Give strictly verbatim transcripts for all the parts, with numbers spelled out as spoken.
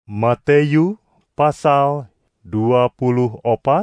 Matius pasal dua puluh opat.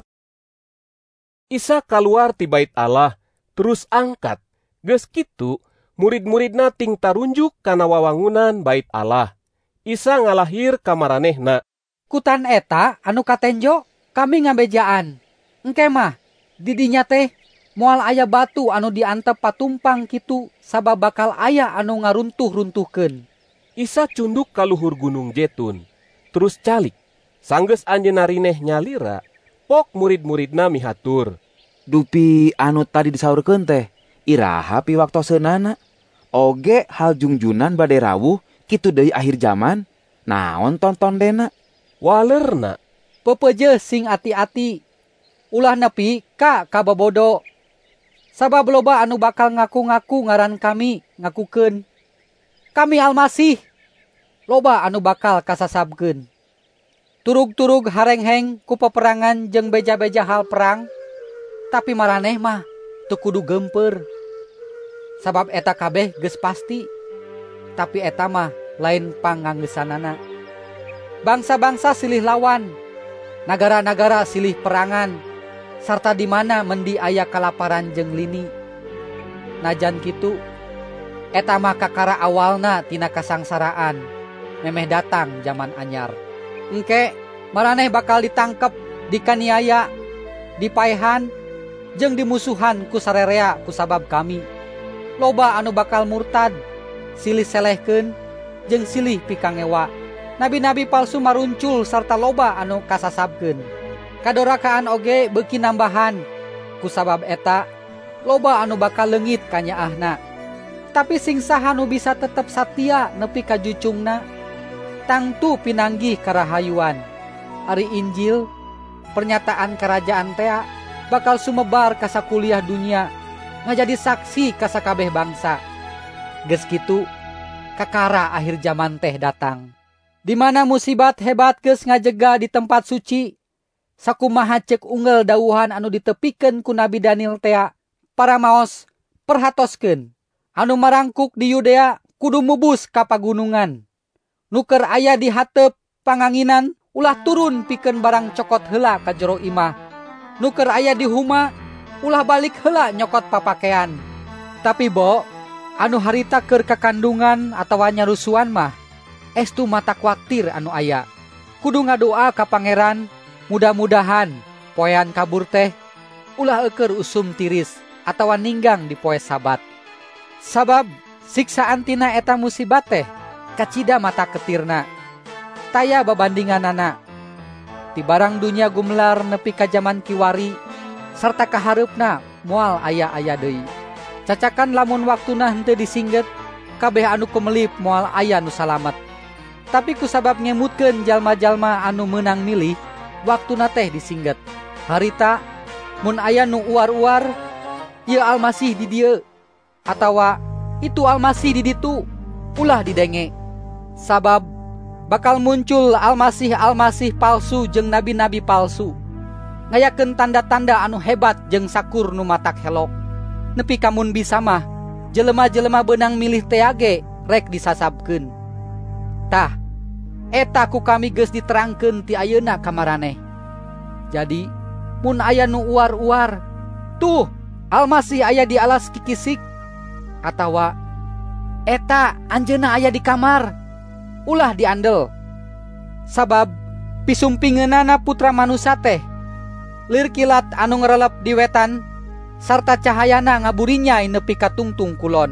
Isa kaluar ti bait Allah, terus angkat. Geus kitu, murid-muridna ting tarunjuk kana wawangunan bait Allah. Isa ngalahir ka maranehna. Kutan eta anu katenjo kami ngabejaan. Engke mah di dinya teh moal aya batu anu diantep patumpang kitu sabab bakal aya anu ngaruntuh-runtuhkeun. Isa cunduk ka luhur gunung Jetun. Terus calik, sanggeus anjeunna rineh nyalira, pok murid-muridna mihatur. Dupi anu tadi disaurkeun teh, iraha piwaktoseunana. Oge hal jungjunan bade rawuh kitu deui akhir zaman. Naon tontondena? Walerna, Peupeujeuh sing ati-ati. Ulah nepi ka kabobodo. Sabab loba anu bakal ngaku-ngaku ngaran kami ngakukeun, kami Almasih. Loba anu bakal kasasabkeun. Turug-turug harengheng ku peperangan jeung beja-beja hal perang. Tapi maraneh mah teu kudu gempeur. Sabab eta kabeh geus pasti. Tapi eta mah lain panganggesanana. Bangsa-bangsa silih lawan, nagara-nagara silih perangan, sarta di mana mendi aya kalaparan jeung lini. Najan kitu, eta mah kakara awalna tina kasangsaraan, memeh datang zaman anyar. Engke maraneh bakal ditangkep, dikaniaya, dipaehan, jeung dimusuhan ku sarerea ku sabab kami. Loba anu bakal murtad, silih selehkeun, jeung silih pikangewa. Nabi-nabi palsu maruncul sarta loba anu kasasabkeun. Kadorakaan oge beuki nambahan. Ku sabab eta, loba anu bakal leungit kanyaahna. Tapi sing saha nu bisa tetep satia nepi ka jucungna, tangtu pinanggih karahayuan. Ari Injil, pernyataan kerajaan tea bakal sumebar ka sakuliah dunia, ngajadi saksi ka sakabeh bangsa. Geus kitu, kakara akhir zaman teh datang. Di mana musibat hebat geus ngajega di tempat suci. Sakumaha ceuk unggal dawuhan anu ditepikeun ku Nabi Daniel tea, para maos perhatoskeun. Anu marangkuk di Yudea kudu mubus ka pagunungan. Nuker aya di hateup panganginan ulah turun pikeun barang cokot heula ka jero imah. Nuker aya di huma ulah balik heula nyokot papakean. Tapi bo, anu harita keur kakandungan atawa nyarusuan mah estu mata kuatir anu aya. Kudu ngadoa ka Pangeran, mudah-mudahan poean kabur teh ulah eukeur usum tiris atawa ninggang di poe Sabat. Sabab siksaan tina eta musibat teh kacida mata ketirna. Taya babandinganana. Ti barang dunia gumelar nepi ka zaman kiwari sarta kahareupna moal aya-aya deui. Cacakan lamun waktuna henteu disingget, kabeh anu kumelip moal aya nu salamet. Tapi ku sabab ngemutkeun jalma-jalma anu meunang milih, waktuna teh disingget. Harita mun aya nu uar-uar, ieu Almasih di dieu, atawa itu Almasih di ditu, ulah didenge. Sabab bakal muncul Almasih-almasih palsu jeung nabi-nabi palsu. Ngayakeun tanda-tanda anu hebat jeung sakur nu matak helok. Nepi ka mun bisa mah, jelema-jelema beunang milih teh age rek disasabkeun. Tah, eta ku kami geus diterangkeun ti ayeuna ka maraneh. Jadi, mun aya nu uar-uar, tuh Almasih aya di alas kikisik, atawa eta anjeunna aya di kamar, ulah diandel. Sabab pisumpingeunana Putra Manusa teh lir kilat anu ngarelep di wetan sarta cahayana ngaburinyai nepi ka tungtung kulon.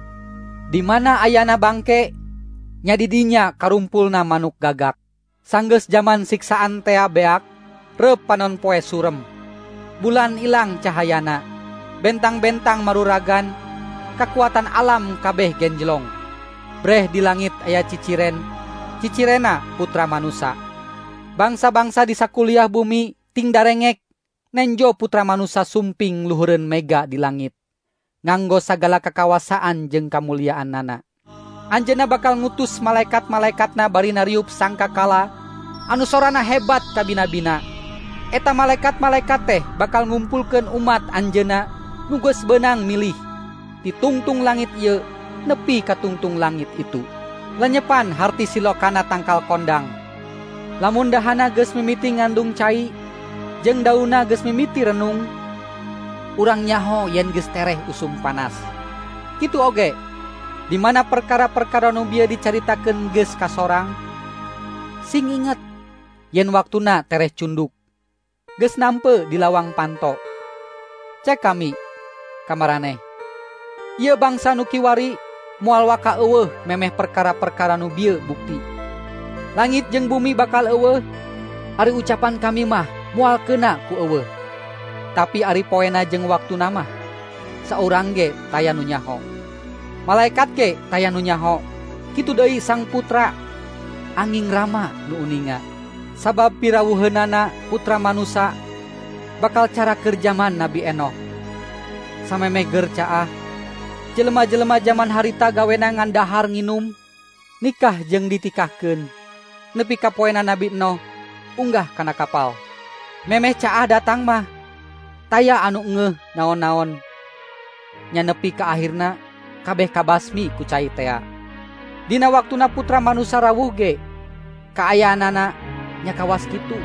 Di mana ayana bangke, nya di dinya karumpulna manuk gagak. Sanggeus zaman siksaan tea beak, reup panon poe surem. Bulan ilang cahayana, bentang-bentang maruragan, kakuatan alam kabeh genjlong. Breh di langit aya ciciren, cicirena Putra Manusa. Bangsa-bangsa di sakuliah bumi ting darengek, nenjo Putra Manusa sumping luhureun mega di langit. Nganggo sagala kakawasaan jeung kamuliaannana. Anjeunna bakal ngutus malaikat-malaikatna bari nariup sangkakala anu sorana hebat ka bina-bina. Eta malaikat-malaikat teh bakal ngumpulkeun umat anjeunna nu geus beunang milih ti tungtung langit ieu nepi ka tungtung langit itu. Lenyepan harti silokana tangkal kondang. Lamun dahana geus mimiti ngandung cai, jeung dauna geus mimiti renung, urang nyaho yen geus tereh usum panas. Kitu oge, di mana perkara-perkara nu bieu dicaritakeun geus ka sorang, sing inget yen waktuna tereh cunduk, geus nampe di lawang panto. Cek kami, kamaraneh, ieu bangsa nu kiwari moal waka eueuh memeh perkara-perkara nu bieu bukti. Langit jeung bumi bakal eueuh, ari ucapan kami mah moal keuna ku eueuh. Tapi ari poena jeung waktuna mah saurang ge taya nu nyaho. Malaekat ge taya nu nyaho. Kitu deui Sang Putra anging Rama nu uninga. Sabab pirawuheunana putra manusa bakal cara keur jaman Nabi Enoh. Samemeh geur caah jelema-jelema zaman harita gawena ngandahar nginum, nikah jeung ditikahkeun. Nepi ka poena Nabi Enoh unggah kana kapal. Memeh caah datang mah taya anu ngeuh naon-naon. Nya nepi ka akhirna kabeh kabasmi ku cai tea. Dina waktuna putra manusa rawuh ge kaayaanana nya kawas kitu.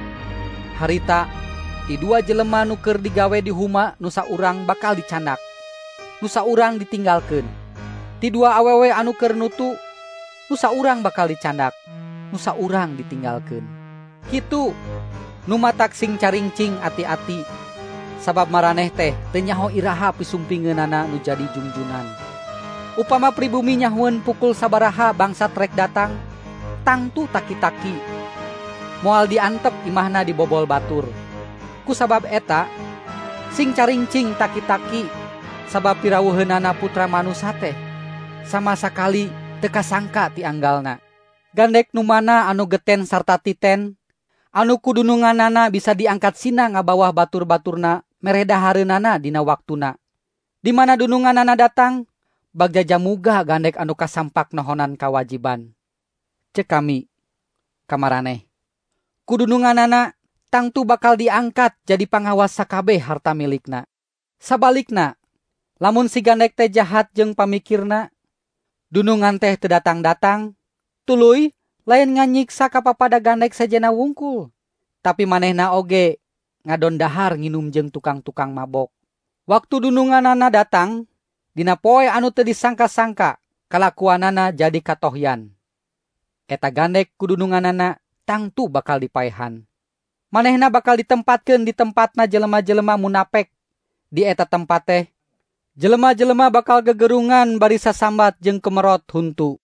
Harita ti dua jelema nu keur digawe di huma nu saurang bakal dicandak, nu saurang ditinggalkeun. Ti dua awewe anu keur nutu nu saurang bakal dicandak, nu saurang ditinggalkeun. Kitu nu matak sing caringcing ati-ati, sabab maraneh teh teu nyaho iraha pisumpingeunana nu jadi jungjunan. Upama pribumi nyahoeun pukul sabaraha bangsat rek datang, tangtu taki-taki moal diantep imahna dibobol batur. Ku sabab eta sing caringcing taki-taki, sabab pirawuheunana putra manusa teh sama sakali teu kasangka ti anggalna. Gandek nu mana anu geten sarta titen, anu kudununganana bisa diangkat sina ngabawah batur-baturna mere dahareunana dina waktuna. Di mana dununganana datang, bagja jamuga gandek anu kasampak nohonan kawajiban. Cek kami, kamaraneh, kudununganana tangtu bakal diangkat jadi pangawas sakabeh harta milikna. Sabalikna, lamun si gandek teh jahat jeung pamikirna, dunungan teh teu datang-datang, tuluy lain nganyiksa ka papada gandek sajena wungkul, tapi manehna oge ngadon dahar nginum jeung tukang-tukang mabok. Waktu dununganana datang, dina poe anu teu disangka-sangka, kalakuanana jadi katohyan. Eta gandek kudununganana tangtu bakal dipaehan. Manehna bakal ditempatkeun di tempatna jelema-jelema munapek. Di eta tempat teh jelema-jelema bakal gegerungan bari sasambat jeung kemerot huntu.